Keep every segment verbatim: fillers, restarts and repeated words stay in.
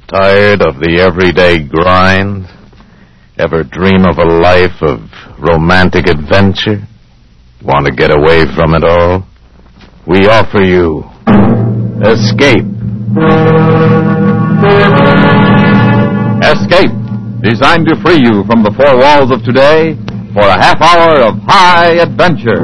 Tired of the everyday grind? Ever dream of a life of romantic adventure? Want to get away from it all? We offer you Escape. Escape, designed to free you from the four walls of today for a half hour of high adventure.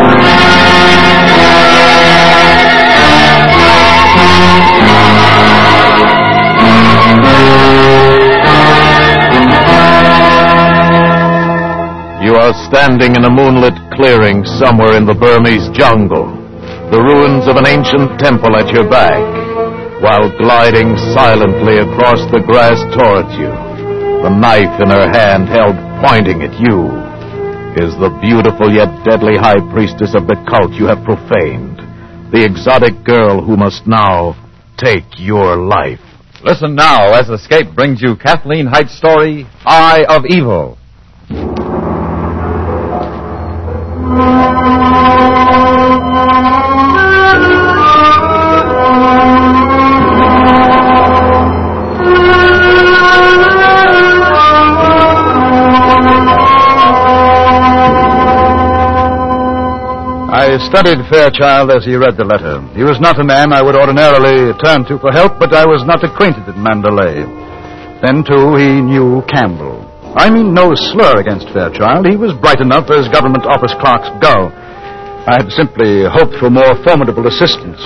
You are standing in a moonlit clearing somewhere in the Burmese jungle, the ruins of an ancient temple at your back, while gliding silently across the grass towards you, the knife in her hand held pointing at you, is the beautiful yet deadly high priestess of the cult you have profaned, the exotic girl who must now take your life. Listen now as Escape brings you Kathleen Height's story, Eye of Evil. I studied Fairchild as he read the letter. He was not a man I would ordinarily turn to for help, but I was not acquainted at Mandalay. Then, too, he knew Campbell. I mean no slur against Fairchild. He was bright enough as government office clerks go. I had simply hoped for more formidable assistance.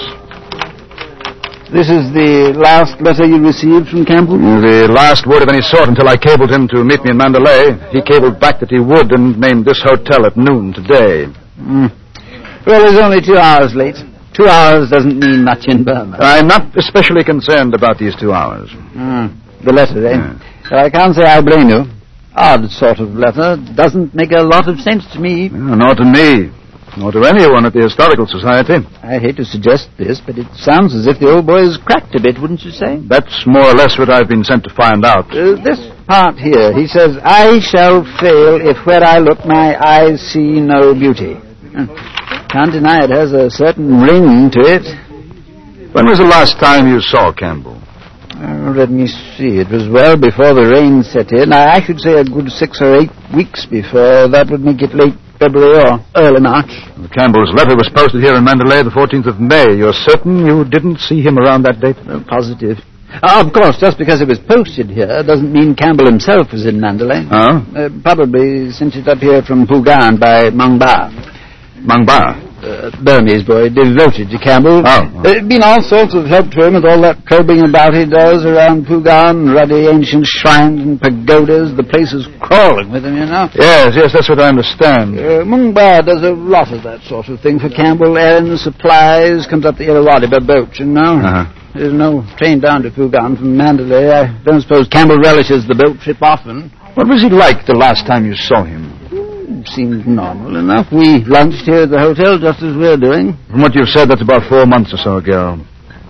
This is the last letter you received from Campbell? The last word of any sort until I cabled him to meet me in Mandalay. He cabled back that he would and named this hotel at noon today. Mm. Well, he's only two hours late. Two hours doesn't mean much in Burma. I'm not especially concerned about these two hours. Mm. The letter, eh? Yeah. I can't say I blame you. Odd sort of letter. Doesn't make a lot of sense to me. No, nor to me. Nor to anyone at the Historical Society. I hate to suggest this, but it sounds as if the old boy has cracked a bit, wouldn't you say? That's more or less what I've been sent to find out. Uh, this part here, he says, I shall fail if where I look my eyes see no beauty. Hmm. Can't deny it has a certain ring to it. When was the last time you saw Campbell? Oh, let me see. It was well before the rain set in. I, I should say a good six or eight weeks before. That would make it late February or early March. Campbell's letter was posted here in Mandalay the fourteenth of May. You're certain you didn't see him around that date? Oh, positive. Uh, of course, just because it was posted here doesn't mean Campbell himself was in Mandalay. Oh? Uh, probably sent it up here from Pugan by Mangba. Mangba? Uh, Burmese boy, devoted to Campbell. Oh. There's been all sorts of help to him with all that probing about he does around Pugan, ruddy ancient shrines and pagodas. The place is crawling with him, you know. Yes, yes, that's what I understand. Uh, Mungba does a lot of that sort of thing for Campbell. Errands, supplies, comes up the Irrawaddy by boat, you know. Uh-huh. There's no train down to Pugan from Mandalay. I don't suppose Campbell relishes the boat trip often. What was he like the last time you saw him? Seemed normal enough. We lunched here at the hotel just as we're doing. From what you've said, that's about four months or so ago.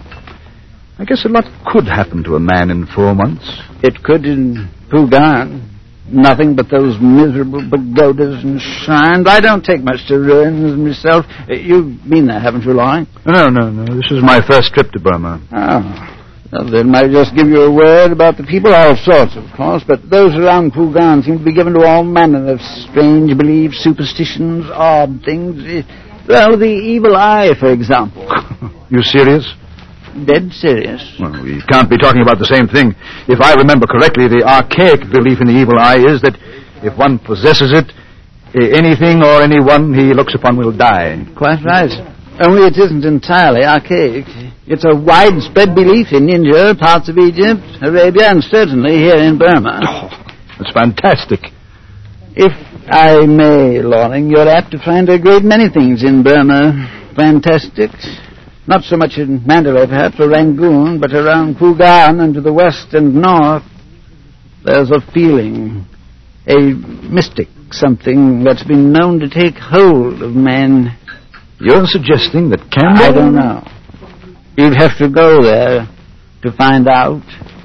I guess a lot could happen to a man in four months. It could in Pugan. Nothing but those miserable pagodas and shrines. I don't take much to ruins myself. You've been there, haven't you, Loring? No, no, no. This is my first trip to Burma. Oh. Well, then might just give you a word about the people, all sorts, of course, but those around Pugan seem to be given to all manner of strange beliefs, superstitions, odd things. Well, the evil eye, for example. You serious? Dead serious. Well, we can't be talking about the same thing. If I remember correctly, the archaic belief in the evil eye is that if one possesses it, anything or anyone he looks upon will die. Quite right. Only it isn't entirely archaic. It's a widespread belief in India, parts of Egypt, Arabia, and certainly here in Burma. Oh, that's fantastic. If I may, Loring, you're apt to find a great many things in Burma fantastic. Not so much in Mandalay, perhaps, or Rangoon, but around Pugan and to the west and north. There's a feeling, a mystic something that's been known to take hold of men. You're suggesting that Campbell... I don't know. You'd have to go there to find out.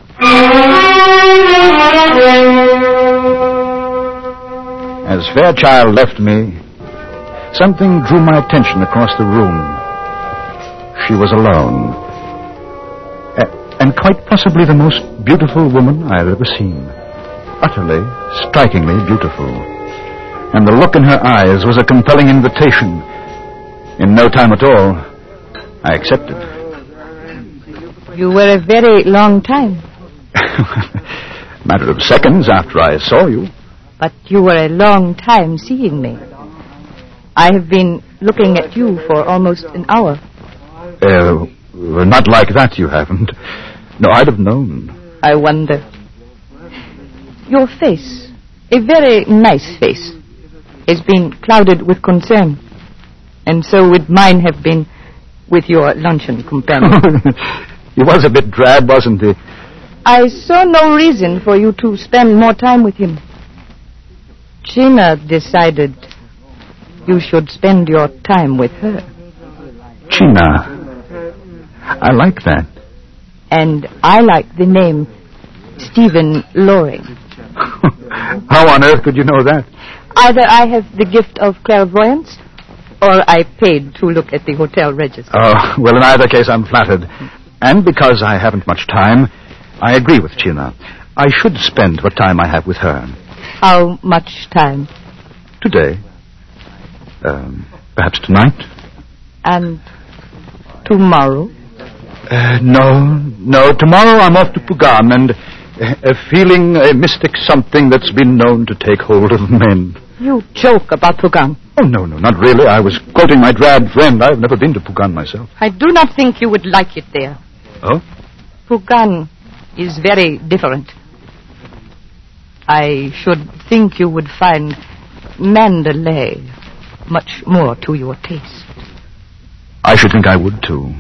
As Fairchild left me, something drew my attention across the room. She was alone. A- and quite possibly the most beautiful woman I have ever seen. Utterly, strikingly beautiful. And the look in her eyes was a compelling invitation. In no time at all, I accepted. You were a very long time. Matter of seconds after I saw you. But you were a long time seeing me. I have been looking at you for almost an hour. Uh, not like that, you haven't. No, I'd have known. I wonder. Your face, a very nice face, has been clouded with concern. And so would mine have been with your luncheon companion. He was a bit drab, wasn't he? I saw no reason for you to spend more time with him. China decided you should spend your time with her. China. I like that. And I like the name Stephen Loring. How on earth could you know that? Either I have the gift of clairvoyance, or I paid to look at the hotel register. Oh, well, in either case, I'm flattered. And because I haven't much time, I agree with China. I should spend what time I have with her. How much time? Today. Um, perhaps tonight. And tomorrow? Uh, no, no. Tomorrow I'm off to Pugan, and uh, feeling a mystic something that's been known to take hold of men. You joke about Pugan. Oh, no, no, not really. I was quoting my drab friend. I've never been to Pugan myself. I do not think you would like it there. Oh? Pugan is very different. I should think you would find Mandalay much more to your taste. I should think I would, too.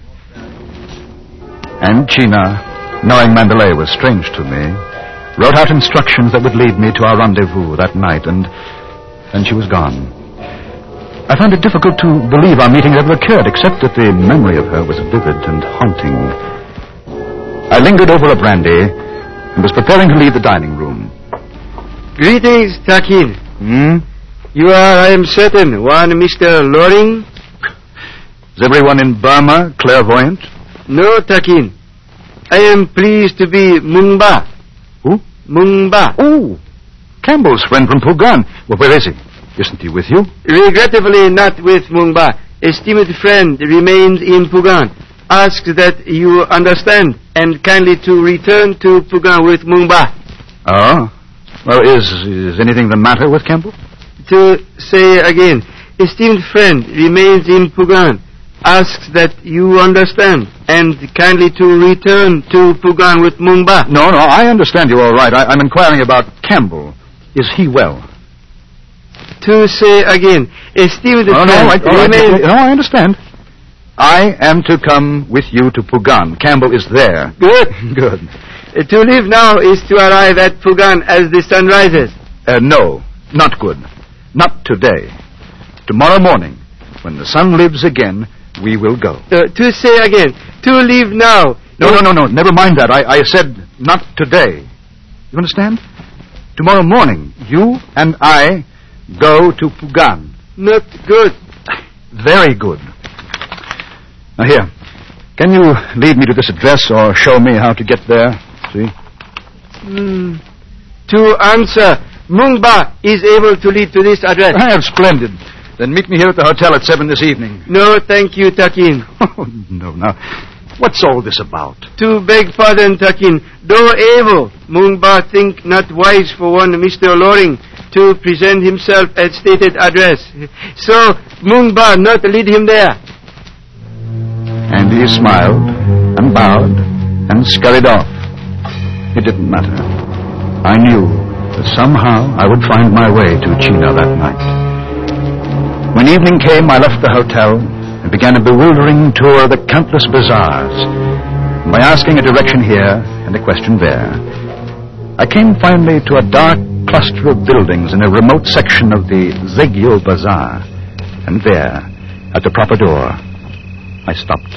And China, knowing Mandalay was strange to me, wrote out instructions that would lead me to our rendezvous that night, and then she was gone. I found it difficult to believe our meeting ever occurred, except that the memory of her was vivid and haunting. I lingered over a brandy and was preparing to leave the dining room. Greetings, Takin. Hmm? You are, I am certain, one Mister Loring? Is everyone in Burma clairvoyant? No, Takin. I am pleased to be Mungba. Who? Mungba. Oh, Campbell's friend from Pugan. Well, where is he? Isn't he with you? Regrettably not with Mungba. Esteemed friend remains in Pugan. Asks that you understand and kindly to return to Pugan with Mungba. Oh? Well, is, is anything the matter with Campbell? To say again, esteemed friend remains in Pugan. Asks that you understand and kindly to return to Pugan with Mungba. No, no, I understand you all right. I, I'm inquiring about Campbell. Is he well? To say again, esteemed Oh, friend no, I, oh, remains... I, no, I understand. I am to come with you to Pugan. Campbell is there. Good. Good. Uh, to leave now is to arrive at Pugan as the sun rises. Uh, no, not good. Not today. Tomorrow morning, when the sun lives again, we will go. Uh, to say again, to leave now. No, no, no, no. Never mind that. I, I said not today. You understand? Tomorrow morning, you and I go to Pugan. Not good. Very good. Now here, can you lead me to this address or show me how to get there? See? Mm. To answer, Mungba is able to lead to this address. I have splendid. Then meet me here at the hotel at seven this evening. No, thank you, Takin. Oh, no, now, what's all this about? To beg pardon, Takin, though able, Mungba think not wise for one Mister Loring to present himself at stated address. So, Mungba not lead him there. And he smiled and bowed and scurried off. It didn't matter. I knew that somehow I would find my way to China that night. When evening came, I left the hotel and began a bewildering tour of the countless bazaars. By asking a direction here and a question there, I came finally to a dark cluster of buildings in a remote section of the Zegyo Bazaar. And there, at the proper door, I stopped.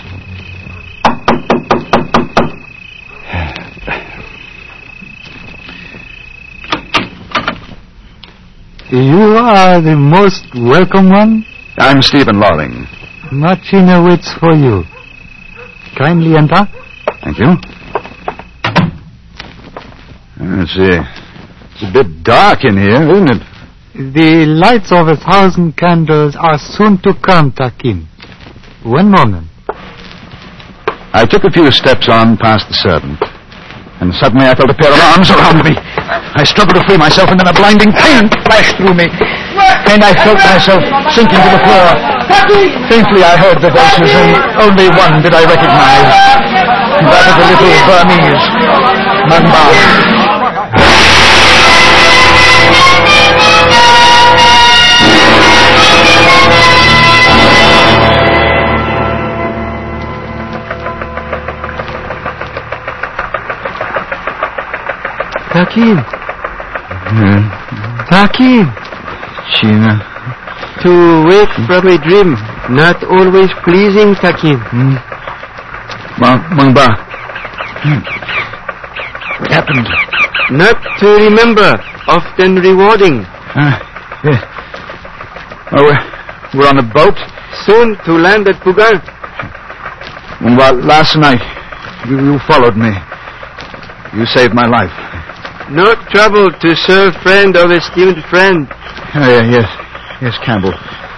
You are the most welcome one. I'm Stephen Loring. Machina waits for you. Kindly enter. Thank you. It's, uh, it's a bit dark in here, isn't it? The lights of a thousand candles are soon to come, Takin. One moment. I took a few steps on past the servant, and suddenly I felt a pair of arms around me. I struggled to free myself, and then a blinding pain flashed through me, and I felt myself sinking to the floor. Faintly I heard the voices, and only one did I recognize. That of the little Burmese, Mangba. Takin. Hmm. Takin. Sheena. To wake from a dream, not always pleasing, Takin. Hmm. Ma- Mangba. Hmm. What happened? Not to remember, often rewarding. Uh, yeah. Oh, we're, we're on a boat? Soon to land at Pugan. Mangba, last night, you, you followed me. You saved my life. No trouble to serve friend or esteemed friend. Oh, yeah, yes. Yes, Campbell.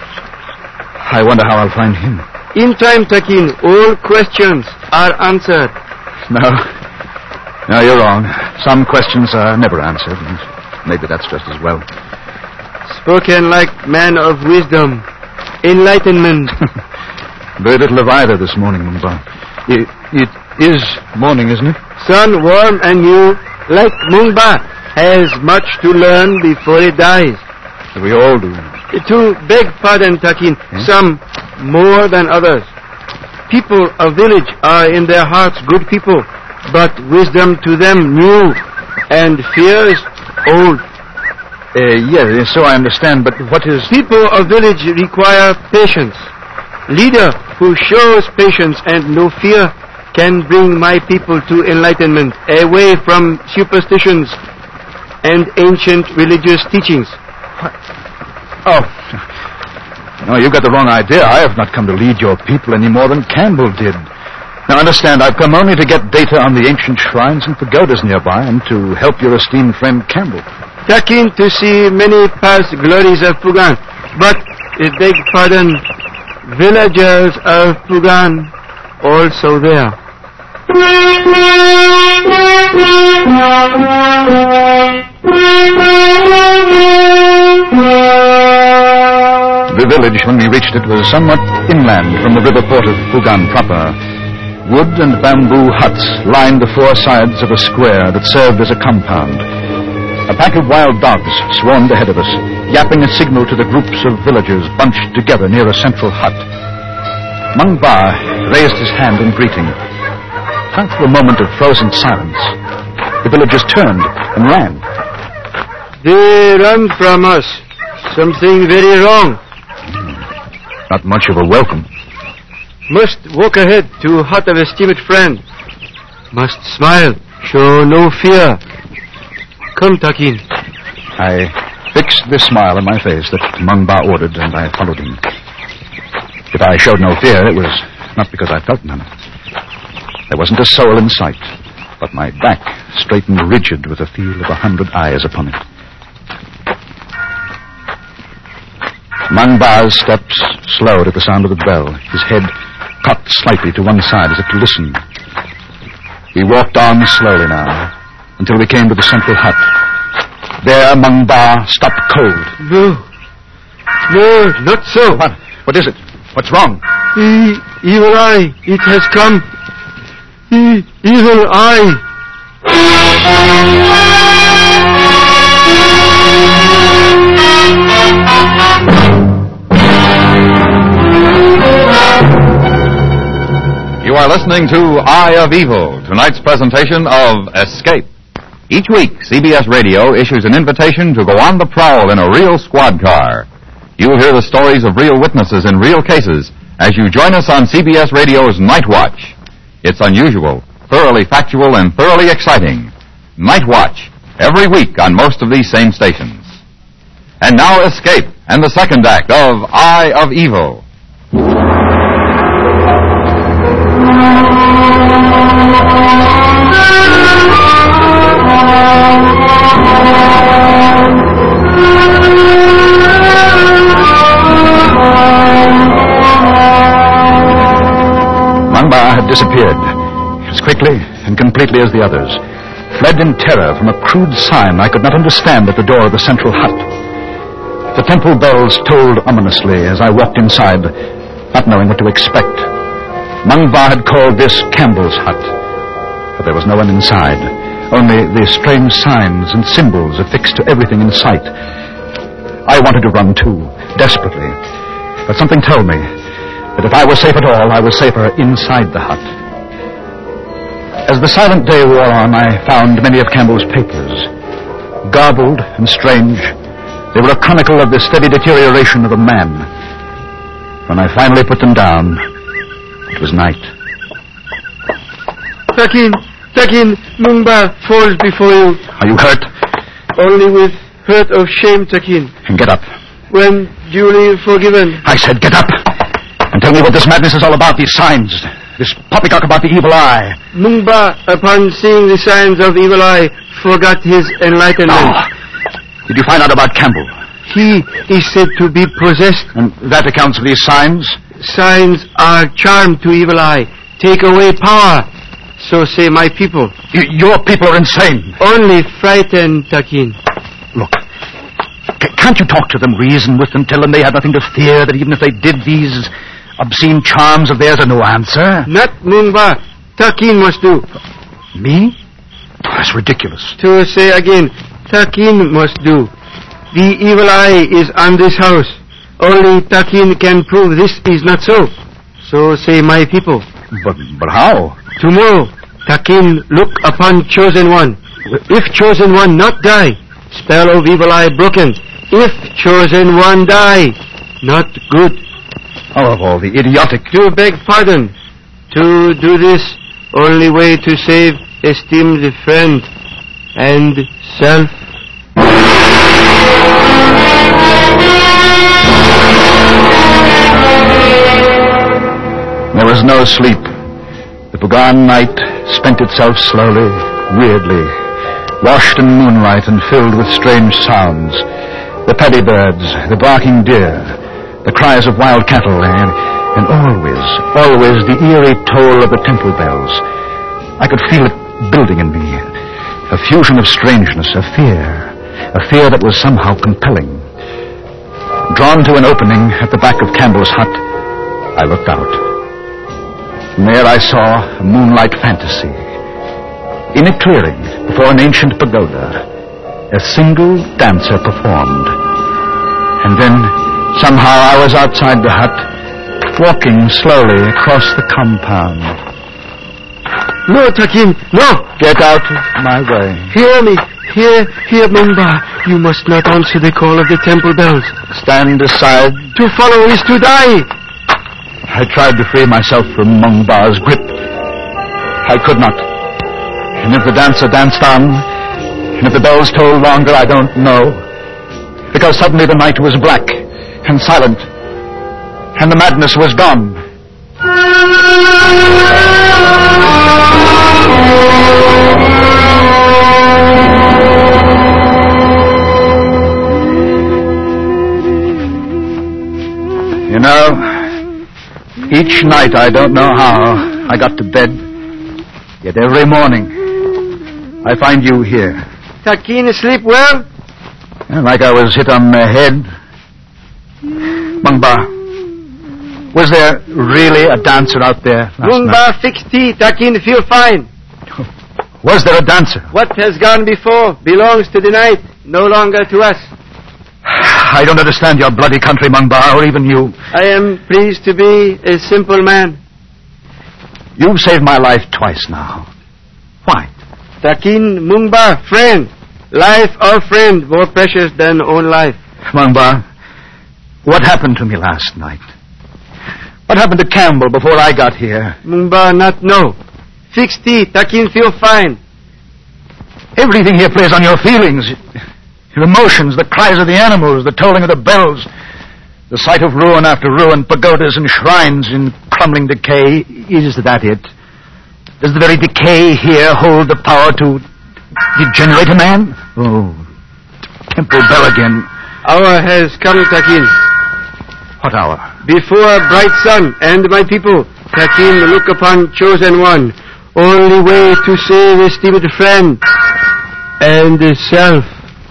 I wonder how I'll find him. In time, Takin, all questions are answered. No. No, you're wrong. Some questions are never answered, and maybe that's just as well. Spoken like man of wisdom. Enlightenment. Very little of either this morning, Mumbai. It, it is morning, isn't it? Sun warm and new, like Mungba, has much to learn before he dies. We all do. To beg pardon, Takin, Hmm? some more than others. People of village are in their hearts good people, but wisdom to them new, and fears old. Uh, yeah, so I understand, but what is... People of village require patience. Leader who shows patience and no fear can bring my people to enlightenment, away from superstitions and ancient religious teachings. Oh. No, you've got the wrong idea. I have not come to lead your people any more than Campbell did. Now, understand, I've come only to get data on the ancient shrines and pagodas nearby and to help your esteemed friend Campbell. Takin to see many past glories of Pugan, but, I beg pardon, villagers of Pugan also there. The village, when we reached it, was somewhat inland from the river port of Pugan proper. Wood and bamboo huts lined the four sides of a square that served as a compound. A pack of wild dogs swarmed ahead of us, yapping a signal to the groups of villagers bunched together near a central hut. Mangba raised his hand in greeting. After a moment of frozen silence, the villagers turned and ran. They run from us. Something very wrong. Not much of a welcome. Must walk ahead to hut of esteemed friend. Must smile, show no fear. Come, Takin. I fixed this smile on my face that Mangba ordered, and I followed him. If I showed no fear, it was not because I felt none. There wasn't a soul in sight, but my back straightened rigid with the feel of a hundred eyes upon it. Mangba's steps slowed at the sound of the bell. His head cocked slightly to one side as if to listen. We walked on slowly now, until we came to the central hut. There, Mangba stopped cold. No. No, not so. What? What is it? What's wrong? E- evil eye, it has come. E- evil eye. You are listening to Eye of Evil, tonight's presentation of Escape. Each week, C B S Radio issues an invitation to go on the prowl in a real squad car. You'll hear the stories of real witnesses in real cases as you join us on C B S Radio's Night Watch. It's unusual, thoroughly factual, and thoroughly exciting. Night Watch, every week on most of these same stations. And now Escape, and the second act of Eye of Evil. disappeared, as quickly and completely as the others, fled in terror from a crude sign I could not understand at the door of the central hut. The temple bells tolled ominously as I walked inside, not knowing what to expect. Mungba had called this Campbell's hut, but there was no one inside, only the strange signs and symbols affixed to everything in sight. I wanted to run too, desperately, but something told me that if I was safe at all, I was safer inside the hut. As the silent day wore on, I found many of Campbell's papers. Garbled and strange, they were a chronicle of the steady deterioration of a man. When I finally put them down, it was night. Takin, Takin, Mungba falls before you. Are you hurt? Only with hurt of shame, Takin. And get up. When duly forgiven. I said get up and tell me what this madness is all about, these signs. This poppycock about the evil eye. Mungba, upon seeing the signs of evil eye, forgot his enlightenment. Oh. Did you find out about Campbell? He is said to be possessed. And that accounts for these signs? Signs are charm to evil eye. Take away power. So say my people. Y- your people are insane. Only frightened, Takin. Look, c- can't you talk to them, reason with them, tell them they have nothing to fear, that even if they did these obscene charms of theirs are no answer? Not Mungba. Takin must do. Me? That's ridiculous. To say again, Takin must do. The evil eye is on this house. Only Takin can prove this is not so. So say my people. But, but how? Tomorrow, Takin look upon chosen one. If chosen one not die, spell of evil eye broken. If chosen one die, not good. Oh, of all the idiotic... To beg pardon. To do this, only way to save esteemed friend and self. There was no sleep. The foregone night spent itself slowly, weirdly, washed in moonlight and filled with strange sounds. The paddy birds, the barking deer, the cries of wild cattle, and, and always, always the eerie toll of the temple bells. I could feel it building in me, a fusion of strangeness, of fear, a fear that was somehow compelling. Drawn to an opening at the back of Campbell's hut, I looked out. And there I saw a moonlight fantasy. In a clearing before an ancient pagoda, a single dancer performed. And then, somehow, I was outside the hut, walking slowly across the compound. No, Takin, no! Get out of my way. Hear me. Hear, hear, Mungba. You must not answer the call of the temple bells. Stand aside. To follow is to die. I tried to free myself from Mungba's grip. I could not. And if the dancer danced on, and if the bells tolled longer, I don't know. Because suddenly the night was black and silent, and the madness was gone. You know, each night I don't know how I got to bed, yet every morning I find you here. Takin, sleep well? Like I was hit on the head. Mungba, was there really a dancer out there last Mungba, night? fix tea. Takin, feel fine. Was there a dancer? What has gone before belongs to the night, no longer to us. I don't understand your bloody country, Mungba, or even you. I am pleased to be a simple man. You've saved my life twice now. Why? Takin, Mungba, friend. Life or friend, more precious than own life. Mungba, what happened to me last night? What happened to Campbell before I got here? Mungba, not know. Fix tea. Takin, feel fine. Everything here plays on your feelings. Your emotions, the cries of the animals, the tolling of the bells, the sight of ruin after ruin, pagodas and shrines in crumbling decay. Is that it? Does the very decay here hold the power to degenerate a man? Oh, temple bell again. Hour has come, Takin. What hour? Before bright sun and my people Takin, look upon Chosen One. Only way to save esteemed friend and the self.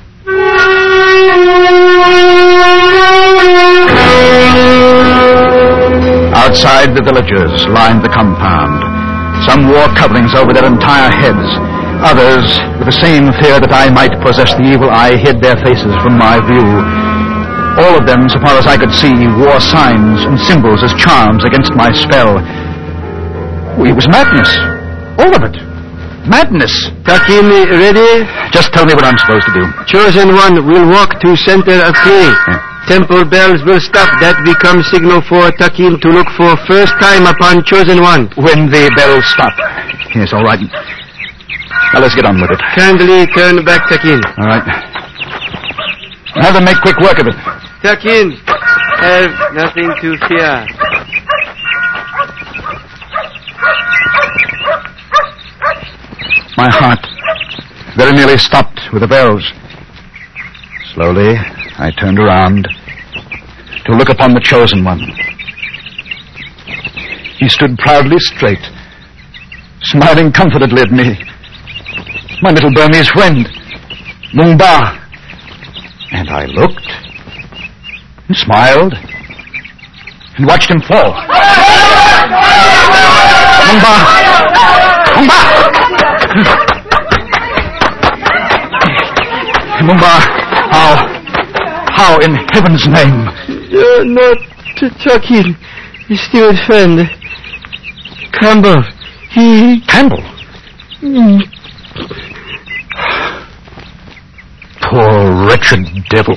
Outside, the villagers lined the compound. Some wore coverings over their entire heads. Others, with the same fear that I might possess the evil eye, hid their faces from my view. All of them, so far as I could see, wore signs and symbols as charms against my spell. It was madness. All of it. Madness. Takin, ready? Just tell me what I'm supposed to do. Chosen One will walk to center of clay. Yeah. Temple bells will stop. That becomes signal for Takin to look for first time upon Chosen One. When the bells stop. Yes, all right. Now let's get on with it. Kindly turn back, Takin. All right. Have them make quick work of it. Takin, have nothing to fear. My heart very nearly stopped with the bells. Slowly, I turned around to look upon the Chosen One. He stood proudly straight, smiling comfortably at me. My little Burmese friend, Mung Ba. And I looked, and smiled, and watched him fall. Mung Ba! Mung Ba! Mung Ba, how, how in heaven's name? You're not Takin, esteemed friend. Campbell, he... Campbell? Mm. Poor wretched devil.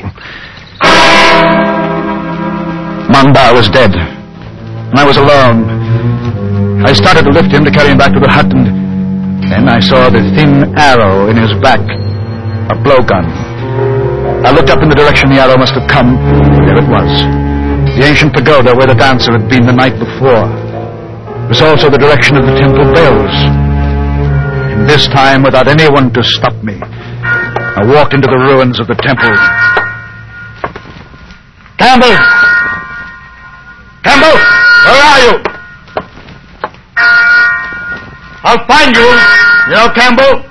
Mung Ba was dead, and I was alone. I started to lift him to carry him back to the hut, and then I saw the thin arrow in his back, a blowgun. I looked up in the direction the arrow must have come. There it was, the ancient pagoda where the dancer had been the night before. It was also the direction of the temple bells. And this time, without anyone to stop me, I walked into the ruins of the temple. Campbell! Campbell! Where are you? I'll find you. You know, Campbell?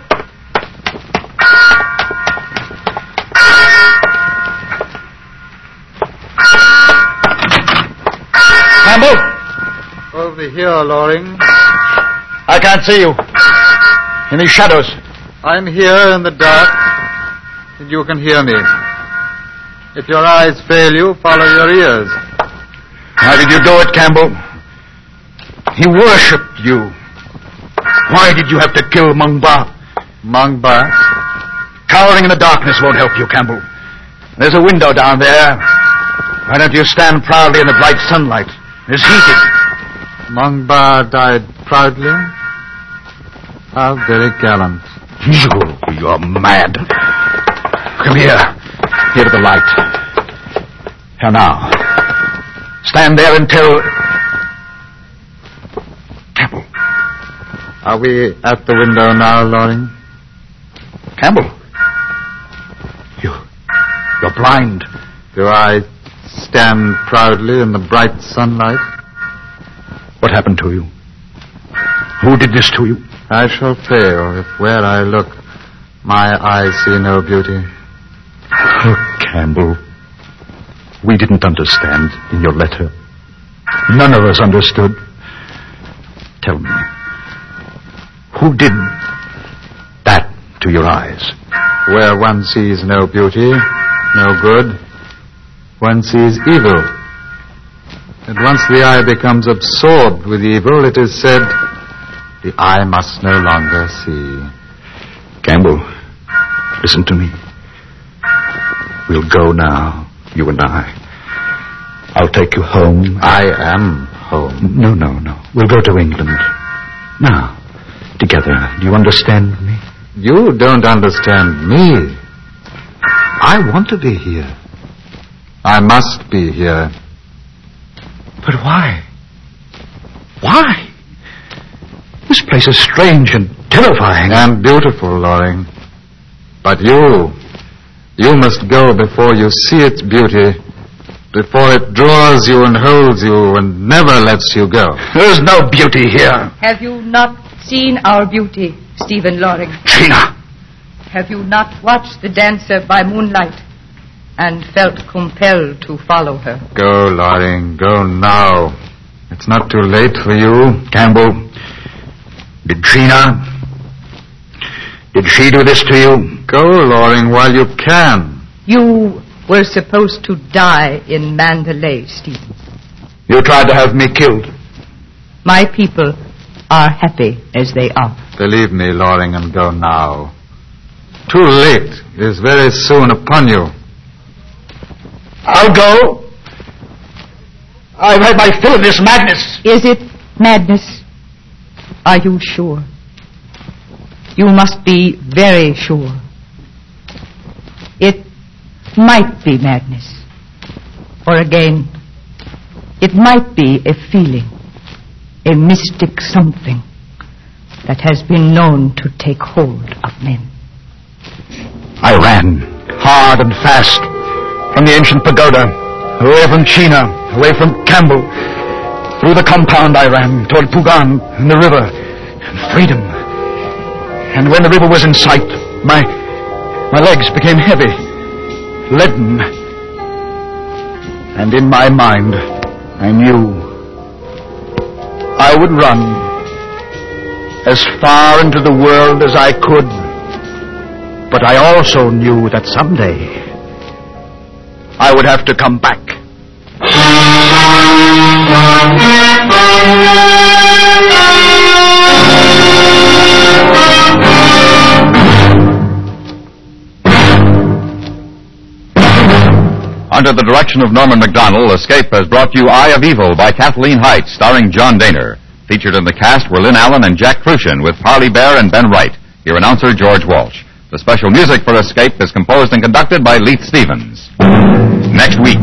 Campbell! Over here, Loring. I can't see you. In these shadows. I'm here in the dark, and you can hear me. If your eyes fail you, follow your ears. How did you do it, Campbell? He worshipped you. Why did you have to kill Mung Ba? Mung Ba? Cowering in the darkness won't help you, Campbell. There's a window down there. Why don't you stand proudly in the bright sunlight? It's heated. Mung Ba died proudly? How very gallant. You, you're mad. Come here. Here to the light. Here now. Stand there until... Campbell. Are we at the window now, Loring? Campbell. You... You're blind. Do I stand proudly in the bright sunlight? What happened to you? Who did this to you? I shall fail if where I look my eyes see no beauty. Oh, Campbell. We didn't understand in your letter. None of us understood. Tell me, who did that to your eyes? Where one sees no beauty, no good, one sees evil. And once the eye becomes absorbed with evil, it is said, the eye must no longer see. Campbell, listen to me. We'll go now, you and I. I'll take you home. I am home. No, no, no. We'll go to England. Now, together. Do you understand me? You don't understand me. I want to be here. I must be here. But why? Why? This place is strange and terrifying. And beautiful, Loring. But you, you must go before you see its beauty before it draws you and holds you and never lets you go. There's no beauty here. Have you not seen our beauty, Stephen Loring? Trina! Have you not watched the dancer by moonlight and felt compelled to follow her? Go, Loring, go now. It's not too late for you. Campbell, did Trina... Did she do this to you? Go, Loring, while you can. You were supposed to die in Mandalay, Stephen. You tried to have me killed. My people are happy as they are. Believe me, Loring, and go now. Too late is very soon upon you. I'll go. I've had my fill of this madness. Is it madness? Are you sure? You must be very sure. It might be madness. Or again, it might be a feeling, a mystic something that has been known to take hold of men. I ran, hard and fast, from the ancient pagoda, away from China, away from Campbell. Through the compound I ran, toward Pugan and the river, and freedom. And when the river was in sight, my my legs became heavy, leaden. And in my mind, I knew I would run as far into the world as I could. But I also knew that someday I would have to come back. Under the direction of Norman MacDonald, Escape has brought you Eye of Evil by Kathleen Heights, starring John Daner. Featured in the cast were Lynn Allen and Jack Crucian, with Parley Bear and Ben Wright. Your announcer, George Walsh. The special music for Escape is composed and conducted by Leith Stevens. Next week.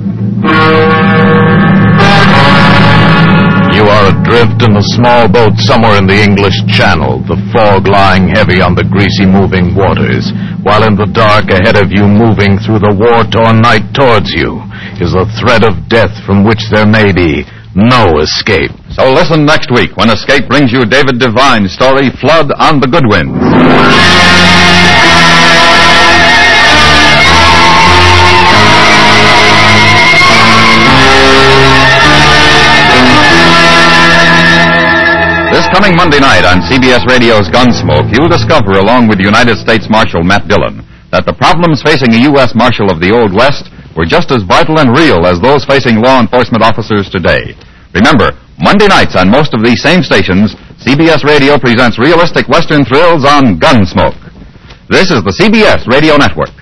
You are adrift in a small boat somewhere in the English Channel, the fog lying heavy on the greasy moving waters, while in the dark ahead of you, moving through the war-torn night towards you, is a threat of death from which there may be no escape. So listen next week when Escape brings you David Devine's story, Flood on the Goodwin. This coming Monday night on C B S Radio's Gunsmoke, you'll discover, along with United States Marshal Matt Dillon, that the problems facing a U S Marshal of the Old West were just as vital and real as those facing law enforcement officers today. Remember, Monday nights on most of these same stations, C B S Radio presents realistic Western thrills on Gunsmoke. This is the C B S Radio Network.